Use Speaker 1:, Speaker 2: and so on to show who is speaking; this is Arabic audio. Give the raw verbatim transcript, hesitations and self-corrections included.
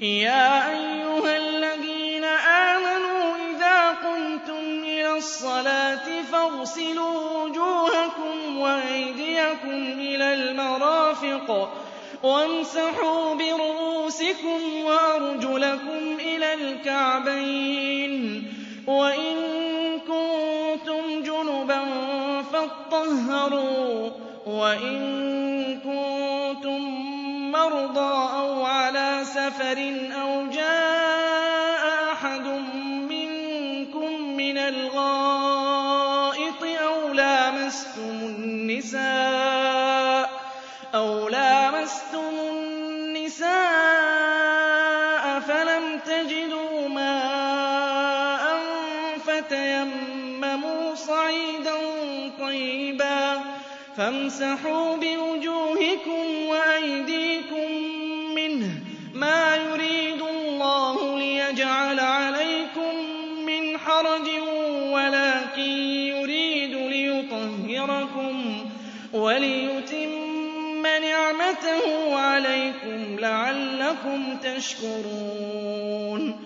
Speaker 1: يَا أَيُّهَا الَّذِينَ آمَنُوا إِذَا قُمْتُمْ إِلَى الصَّلَاةِ فَاغْسِلُوا وُجُوهَكُمْ وَأَيْدِيَكُمْ إِلَى الْمَرَافِقِ وَامْسَحُوا بِرُءُوسِكُمْ وَأَرْجُلَكُمْ إِلَى الْكَعْبَيْنِ ۚ وَإِن كُنتُمْ جُنُبًا فَاطَّهَّرُوا ۚ وَإِن كُنتُم مَّرْضَىٰ أَوْ عَلَىٰ سَفَرٍ أَوْ جَاءَ أَحَدٌ مِّنكُم مِّنَ الْغَائِطِ أَوْ لَامَسْتُمُ النِّسَاءَ فَلَمْ تَجِدُوا مَاءً فَتَيَمَّمُوا صَعِيدًا طَيِّبًا فَامْسَحُوا بِوُجُوهِكُمْ وَأَيْدِيكُم مِّنْهُ ۚ مَا يُرِيدُ اللَّهُ لِيَجْعَلَ عَلَيْكُم مِّنْ حَرَجٍ وَلَٰكِن يُرِيدُ لِيُطَهِّرَكُمْ وَلِيُتِمَّ نِعْمَتَهُ عَلَيْكُمْ لَعَلَّكُمْ تَشْكُرُونَ